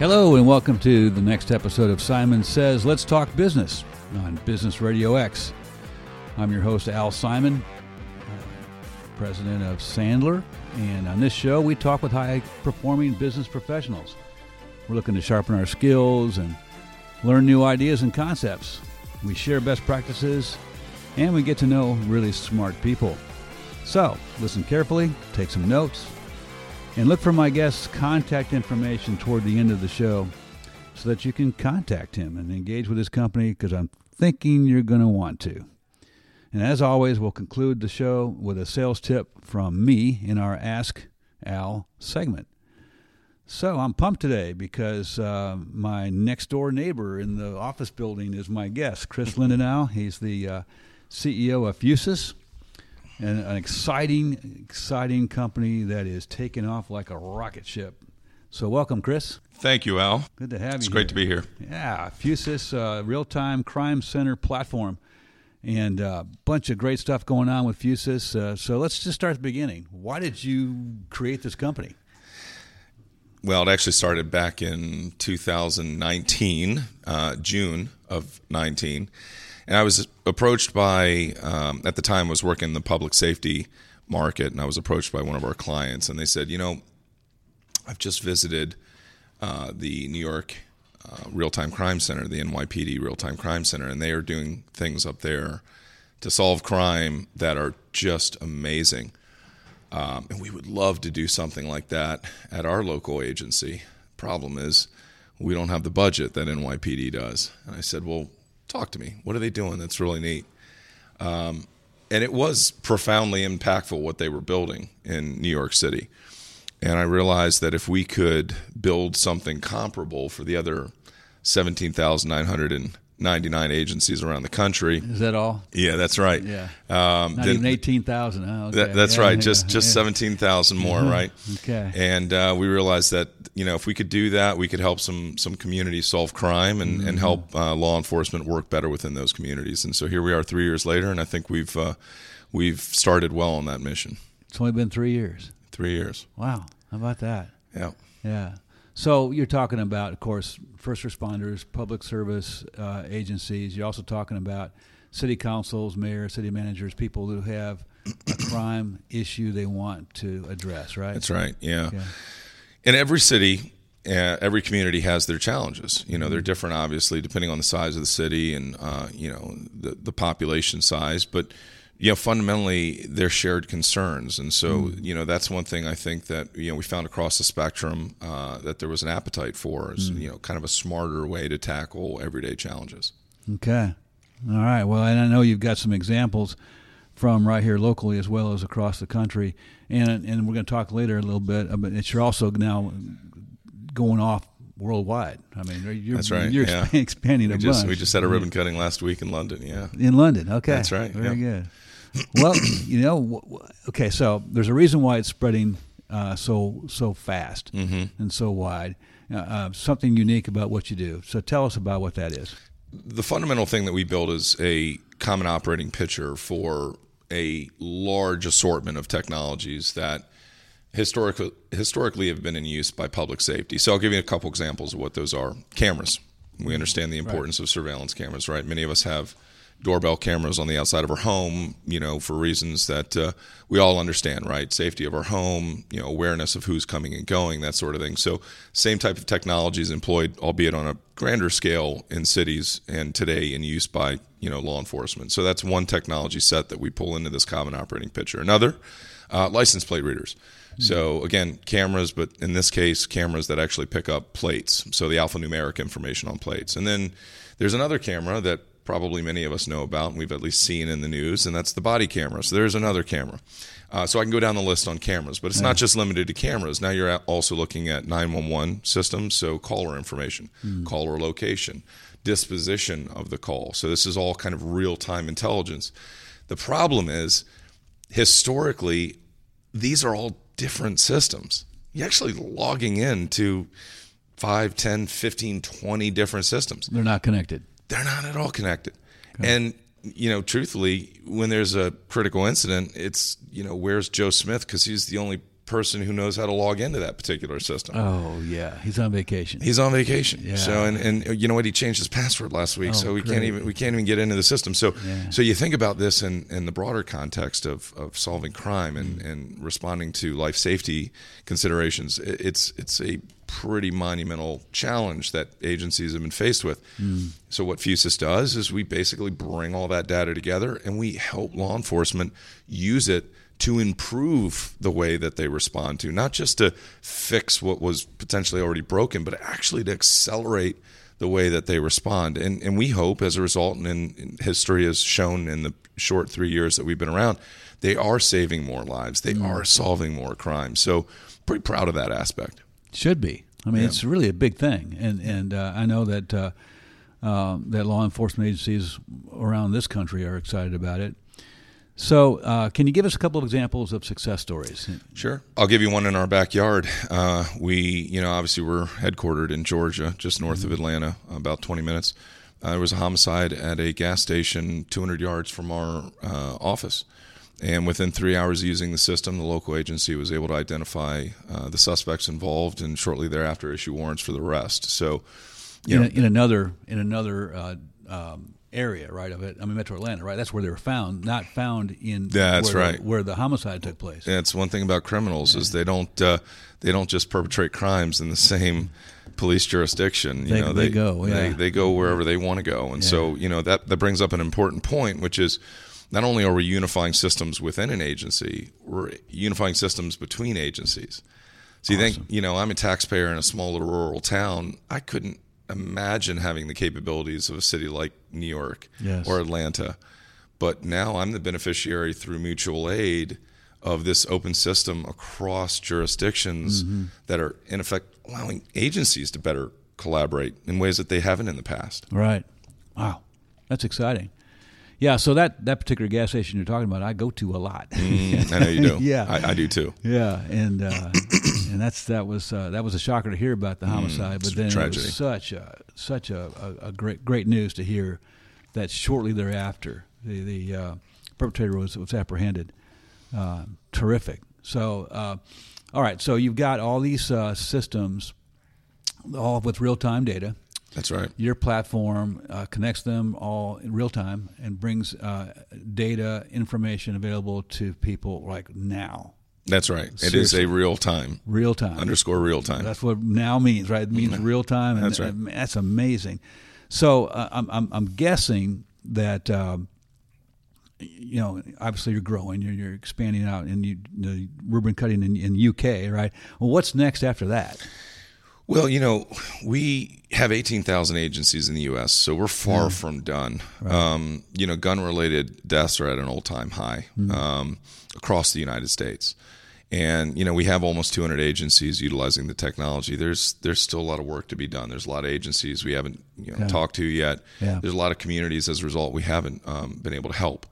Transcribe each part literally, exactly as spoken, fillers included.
Hello and welcome to the next episode of Simon Says Let's Talk Business on Business Radio X. I'm your host, Al Simon, uh, president of Sandler, and on this show we talk with high-performing business professionals. We're looking to sharpen our skills and learn new ideas and concepts. We share best practices, and we get to know really smart people. So, listen carefully, take some notes, and look for my guest's contact information toward the end of the show so that you can contact him and engage with his company, because I'm thinking you're going to want to. And as always, we'll conclude the show with a sales tip from me in our Ask Al segment. So I'm pumped today because uh, my next-door neighbor in the office building is my guest, Chris Lindenau. He's the uh, C E O of Fusus, and an exciting, exciting company that is taking off like a rocket ship. So welcome, Chris. Thank you, Al. Good to have you. It's great here. to be here. Yeah, Fusus, uh, real-time crime center platform, and a uh, bunch of great stuff going on with Fusus. Uh, so let's just start at the beginning. Why did you create this company? Well, it actually started back in two thousand nineteen, uh, June of nineteen. And I was approached by, um, at the time I was working in the public safety market, and I was approached by one of our clients, and they said, you know, I've just visited uh, the New York uh, Real-Time Crime Center, the N Y P D Real-Time Crime Center, and they are doing things up there to solve crime that are just amazing. Um, and we would love to do something like that at our local agency. Problem is, we don't have the budget that N Y P D does. And I said, well, talk to me. What are they doing that's really neat? Um, and it was profoundly impactful what they were building in New York City. And I realized that if we could build something comparable for the other seventeen thousand nine hundred ninety-nine agencies around the country. Is that all? Yeah, that's right. Yeah. Um, Not then, even eighteen thousand. Oh, okay. that, that's yeah, right. Yeah, just just yeah. seventeen thousand more, right? Okay. And uh, we realized that, you know, if we could do that, we could help some some communities solve crime and, mm-hmm. and help uh, law enforcement work better within those communities. And so here we are three years later, and I think we've uh, we've started well on that mission. It's only been three years. Three years. Wow. How about that? Yeah. Yeah. So you're talking about, of course, first responders, public service uh, agencies. You're also talking about city councils, mayors, city managers, people who have a crime issue they want to address, right? That's right, yeah. Okay. In every city, uh, every community has their challenges. You know, they're different, obviously, depending on the size of the city and, uh, you know, the, the population size. But, you know, fundamentally, they're shared concerns. And so, mm. you know, that's one thing I think that, you know, we found across the spectrum uh, that there was an appetite for is, mm. you know, kind of a smarter way to tackle everyday challenges. Okay. All right. Well, and I know you've got some examples from right here locally as well as across the country. And and we're going to talk later a little bit, but it's you're also now going off worldwide. I mean, you're, that's right. You're yeah. expanding we a just, bunch. We just had a ribbon cutting last week in London, yeah. In London, okay. That's right. Very yeah. good. Well, you know, okay, so there's a reason why it's spreading uh, so so fast mm-hmm. and so wide. Uh, uh, something unique about what you do. So tell us about what that is. The fundamental thing that we build is a common operating picture for a large assortment of technologies that historically historically have been in use by public safety. So I'll give you a couple examples of what those are. Cameras. We understand the importance right. of surveillance cameras, right? Many of us have doorbell cameras on the outside of our home, you know, for reasons that uh, we all understand, right? Safety of our home, you know, awareness of who's coming and going, that sort of thing. So same type of technology is employed, albeit on a grander scale in cities and today in use by, you know, law enforcement. So that's one technology set that we pull into this common operating picture. Another, uh, license plate readers. Mm-hmm. So again, cameras, but in this case, cameras that actually pick up plates. So the alphanumeric information on plates. And then there's another camera that probably many of us know about and we've at least seen in the news, and that's the body camera. So there's another camera. Uh, so I can go down the list on cameras, but it's yeah. not just limited to cameras. Now you're also looking at nine one one systems, so caller information, mm. caller location, disposition of the call. So this is all kind of real-time intelligence. The problem is, historically, these are all different systems. You're actually logging into five, ten, fifteen, twenty different systems. They're not connected. They're not at all connected. Okay. And, you know, truthfully, when there's a critical incident, it's, you know, where's Joe Smith? Because he's the only person who knows how to log into that particular system. Oh yeah, he's on vacation. He's on vacation. Yeah. So and, and you know what? He changed his password last week, Oh, so we great. can't even we can't even get into the system. So Yeah. so you think about this in, in the broader context of, of solving crime and, and responding to life safety considerations. It- It's it's a pretty monumental challenge that agencies have been faced with. Mm. So what Fusus does is we basically bring all that data together and we help law enforcement use it to improve the way that they respond to, not just to fix what was potentially already broken, but actually to accelerate the way that they respond. And and we hope, as a result, and in, history has shown in the short three years that we've been around, they are saving more lives. They Mm. are solving more crimes. So pretty proud of that aspect. Should be. I mean, Yeah. it's really a big thing, and and uh, I know that uh, uh, that law enforcement agencies around this country are excited about it. So, uh, can you give us a couple of examples of success stories? Sure. I'll give you one in our backyard. Uh, we, you know, obviously we're headquartered in Georgia, just north Mm-hmm. of Atlanta, about twenty minutes. Uh, there was a homicide at a gas station two hundred yards from our uh, office. And within three hours of using the system, the local agency was able to identify uh, the suspects involved and shortly thereafter issue warrants for the arrest. So, you In, know, a, in another in another uh, um, area, right, of it. I mean, Metro Atlanta, right? That's where they were found, not found in That's where, right. the, where the homicide took place. that's one thing about criminals is they don't uh, they don't just perpetrate crimes in the same police jurisdiction. You They- know, they go, yeah. they, they go wherever they want to go, and so you know that that brings up an important point, which is not only are we unifying systems within an agency, we're unifying systems between agencies. So you think, you know, I'm a taxpayer in a small little rural town. I couldn't imagine having the capabilities of a city like New York Yes. or Atlanta. But now I'm the beneficiary through mutual aid of this open system across jurisdictions Mm-hmm. that are, in effect, allowing agencies to better collaborate in ways that they haven't in the past. Right. Wow. That's exciting. Yeah, so that, that particular gas station you're talking about, I go to a lot. Mm, I know you do. Yeah. I, I do too. Yeah, and uh, and that's that was uh, that was a shocker to hear about the homicide, but it's then tragedy. it was such a such a, a, a great great news to hear that shortly thereafter the the uh, perpetrator was was apprehended. Uh, terrific. So, uh, all right. So you've got all these uh, systems, all with real time data. That's right. Your platform uh, connects them all in real time and brings uh, data, information available to people like now. That's right. It is Seriously. a real time. Real time. Underscore real time. That's what now means, right? It means real time. And That's right. uh, that's amazing. So uh, I'm, I'm I'm guessing that um, you know, obviously you're growing, you're, you're expanding out, and you the ribbon cutting in, in U K, right? Well, what's next after that? Well, you know, we have eighteen thousand agencies in the U S, so we're far from done. Right. Um, you know, gun-related deaths are at an all-time high um, across the United States. And, you know, we have almost two hundred agencies utilizing the technology. There's there's still a lot of work to be done. There's a lot of agencies we haven't you know, Yeah. talked to yet. Yeah. There's a lot of communities, as a result, we haven't um, been able to help.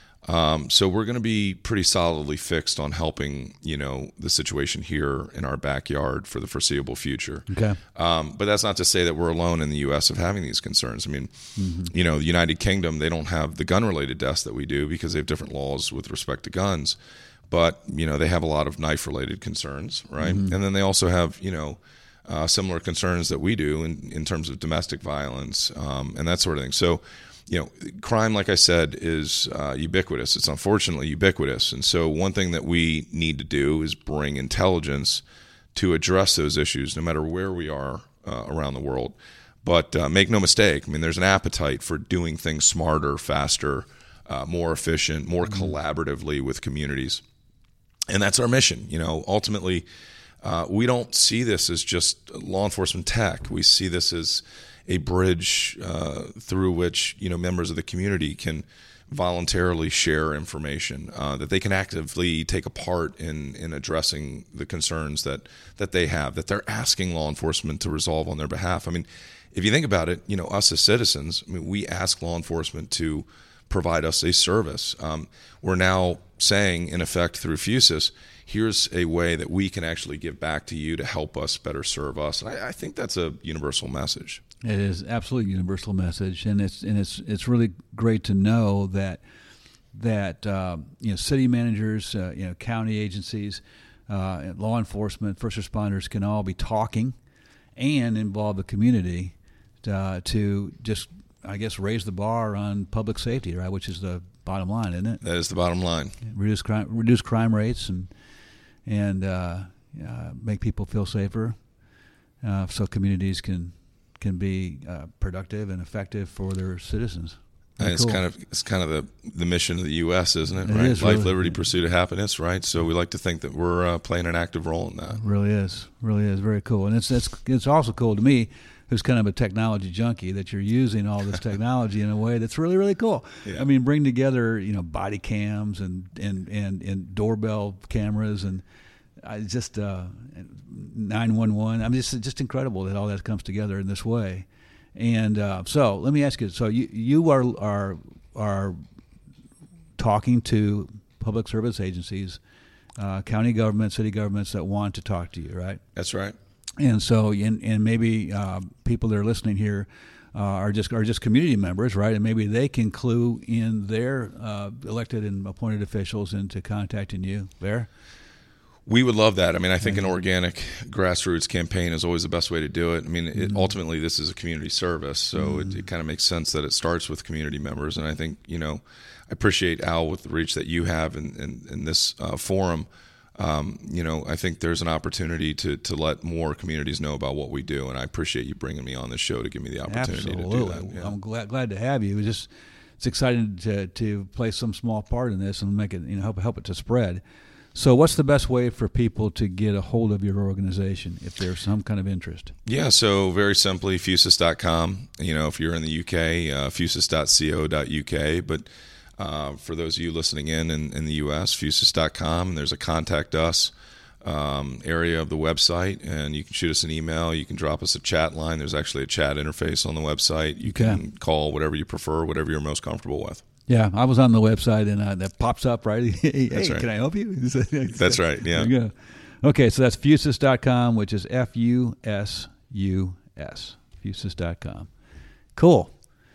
Um, so we're going to be pretty solidly fixed on helping, you know, the situation here in our backyard for the foreseeable future. Okay. Um, but that's not to say that we're alone in the U S of having these concerns. I mean, you know, the United Kingdom, they don't have the gun-related deaths that we do because they have different laws with respect to guns. But, you know, they have a lot of knife-related concerns, right? And then they also have, you know, uh, similar concerns that we do in, in terms of domestic violence um, and that sort of thing. So, you know, crime, like I said, is uh, ubiquitous. It's unfortunately ubiquitous. And so one thing that we need to do is bring intelligence to address those issues no matter where we are uh, around the world. But uh, make no mistake, I mean, there's an appetite for doing things smarter, faster, uh, more efficient, more collaboratively with communities. And that's our mission. You know, ultimately, uh, we don't see this as just law enforcement tech. We see this as a bridge uh, through which, you know, members of the community can voluntarily share information, uh, that they can actively take a part in, in addressing the concerns that, that they have, that they're asking law enforcement to resolve on their behalf. I mean, if you think about it, you know, us as citizens, I mean, we ask law enforcement to provide us a service. Um, we're now saying, in effect, through Fusus, here's a way that we can actually give back to you to help us better serve us. And I, I think that's a universal message. It is absolutely a universal message, and it's and it's it's really great to know that that uh, you know city managers, uh, you know county agencies, uh, law enforcement, first responders can all be talking and involve the community uh, to just, I guess, raise the bar on public safety, right? Which is the bottom line, isn't it? That is the bottom line. Reduce crime, reduce crime rates, and and uh, uh, make people feel safer, uh, so communities can can be uh, productive and effective for their citizens. And it's cool. kind of it's kind of the, the mission of the U S, isn't it? It Right, is, life, really. liberty, pursuit of happiness. Right. So we like to think that we're uh, playing an active role in that. It really is, really is very cool, and it's it's it's also cool to me, who's kind of a technology junkie, that you're using all this technology in a way that's really, really cool. Yeah. I mean, bring together, you know, body cams and and and, and doorbell cameras and I just uh, nine one one. I mean, it's just incredible that all that comes together in this way. And uh, so, let me ask you. So, you you are are are talking to public service agencies, uh, county governments, city governments that want to talk to you, right? That's right. And so, and, and maybe uh, people that are listening here uh, are just are just community members, right? And maybe they can clue in their uh, elected and appointed officials into contacting you there. We would love that. I mean, I think an organic grassroots campaign is always the best way to do it. I mean, it, Mm-hmm. ultimately, this is a community service, so Mm-hmm. it, it kind of makes sense that it starts with community members. And I think, you know, I appreciate, Al, with the reach that you have in, in, in this uh, forum. Um, you know, I think there's an opportunity to to let more communities know about what we do, and I appreciate you bringing me on this show to give me the opportunity Absolutely. to do that. Yeah. I'm glad glad to have you. It's just it's exciting to to play some small part in this and make it, you know, help help it to spread. So, what's the best way for people to get a hold of your organization if there's some kind of interest? Yeah, so very simply, fusus dot com. You know, if you're in the U K, uh, fusus dot co dot U K. But uh, for those of you listening in, in in the U S, fusus dot com. And there's a contact us um, area of the website, and you can shoot us an email. You can drop us a chat line. There's actually a chat interface on the website. You can Okay. call whatever you prefer, whatever you're most comfortable with. Yeah, I was on the website and uh, that pops up, right? Hey, That's right. Can I help you? That's right, yeah. There you go. Okay, so that's fusus dot com, which is F U S U S, fusus dot com. Cool.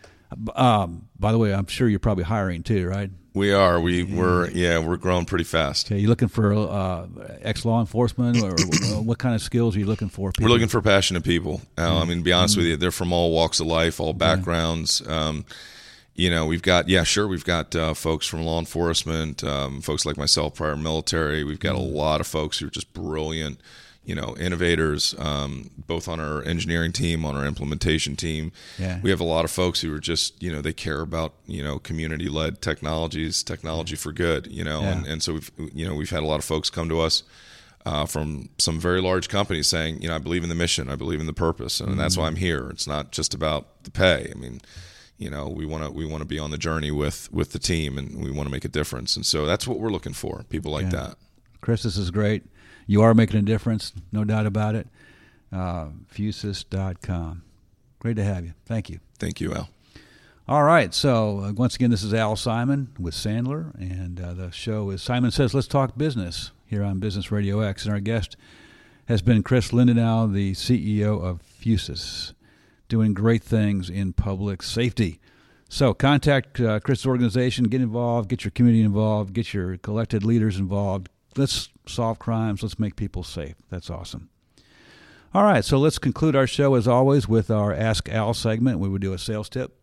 Um, by the way, I'm sure you're probably hiring too, right? We are. We, we're, yeah, we're growing pretty fast. Okay, you looking for uh, ex-law enforcement, or, or what kind of skills are you looking for? People? We're looking for passionate people. Uh, I mean, to be honest Mm-hmm. with you, they're from all walks of life, all backgrounds. Um, you know, we've got, yeah, sure, we've got uh, folks from law enforcement, um, folks like myself, prior military. We've got a lot of folks who are just brilliant, you know, innovators, um, both on our engineering team, on our implementation team. Yeah. We have a lot of folks who are just, you know, they care about, you know, community-led technologies, technology for good, you know. Yeah. And, and so, we've, you know, we've had a lot of folks come to us Uh, from some very large companies saying, you know, I believe in the mission, I believe in the purpose, and that's why I'm here. It's not just about the pay. I mean, you know, we want to we want to be on the journey with with the team, and we want to make a difference. And so that's what we're looking for, people like Yeah. that. Chris, this is great. You are making a difference, no doubt about it. Uh, fusus dot com. Great to have you. Thank you. Thank you, Al. All right. So, uh, once again, this is Al Simon with Sandler, and uh, the show is Simon Says Let's Talk Business here on Business Radio X. And our guest has been Chris Lindenau, the C E O of Fusus, doing great things in public safety. So, contact uh, Chris' organization, get involved, get your community involved, get your elected leaders involved. Let's solve crimes. Let's make people safe. That's awesome. All right. So, let's conclude our show, as always, with our Ask Al segment. We would do a sales tip.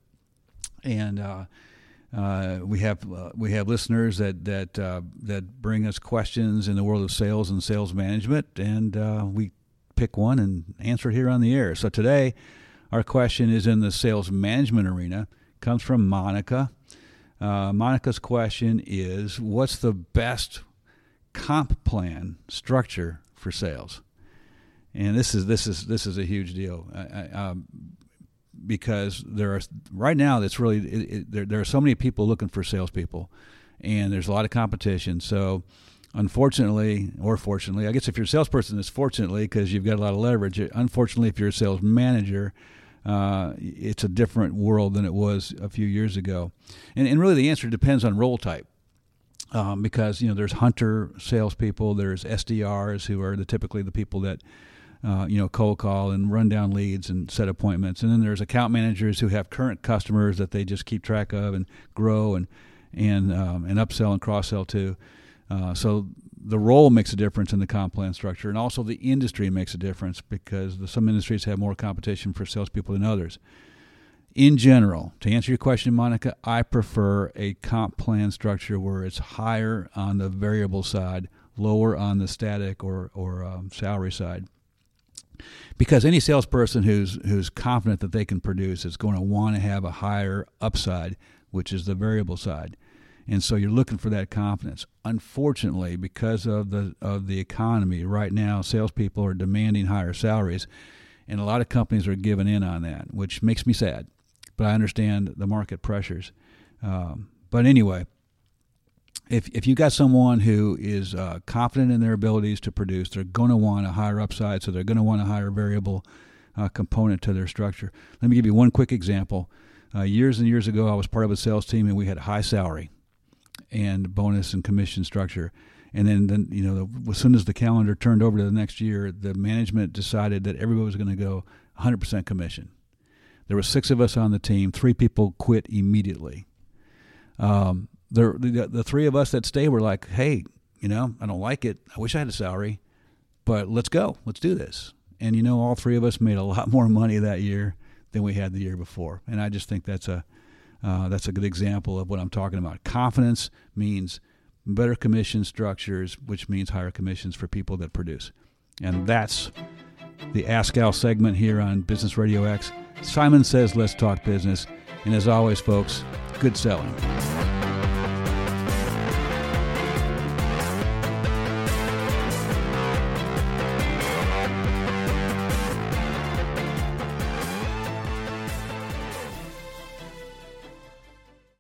And uh, uh, we have uh, we have listeners that that uh, that bring us questions in the world of sales and sales management, and uh, we pick one and answer it here on the air. So today, our question is in the sales management arena. Comes from Monica. Uh, Monica's question is, "What's the best comp plan structure for sales?" And this is this is this is a huge deal. I, I, um, Because there are right now, that's really it, it, there. There are so many people looking for salespeople, and there's a lot of competition. So, unfortunately, or fortunately, I guess if you're a salesperson, it's fortunately because you've got a lot of leverage. Unfortunately, if you're a sales manager, uh, it's a different world than it was a few years ago. And, and really, the answer depends on role type, um, because you know there's hunter salespeople, there's S D Rs who are the typically the people that. Uh, you know, cold call and run down leads and set appointments. And then there's account managers who have current customers that they just keep track of and grow and and um, and upsell and cross-sell to. Uh, so the role makes a difference in the comp plan structure, and also the industry makes a difference because the, some industries have more competition for salespeople than others. In general, to answer your question, Monica, I prefer a comp plan structure where it's higher on the variable side, lower on the static or or um, salary side. Because any salesperson who's who's confident that they can produce is going to want to have a higher upside, which is the variable side. And so you're looking for that confidence. Unfortunately, because of the of the economy right now, salespeople are demanding higher salaries, and a lot of companies are giving in on that, which makes me sad. But I understand the market pressures. Um, but anyway, if if you got someone who is uh, confident in their abilities to produce, they're going to want a higher upside, so they're going to want a higher variable uh, component to their structure. Let me give you one quick example. Uh, years and years ago, I was part of a sales team, and we had a high salary and bonus and commission structure. And then, then you know, the, as soon as the calendar turned over to the next year, the management decided that everybody was going to go one hundred percent commission. There were six of us on the team. Three people quit immediately. Um, the, the the three of us that stayed were like, hey, you know, I don't like it. I wish I had a salary, but let's go. Let's do this. And, you know, all three of us made a lot more money that year than we had the year before. And I just think that's a uh, that's a good example of what I'm talking about. Confidence means better commission structures, which means higher commissions for people that produce. And that's the Ask Al segment here on Business Radio X. Simon Says, let's talk business. And as always, folks, good selling.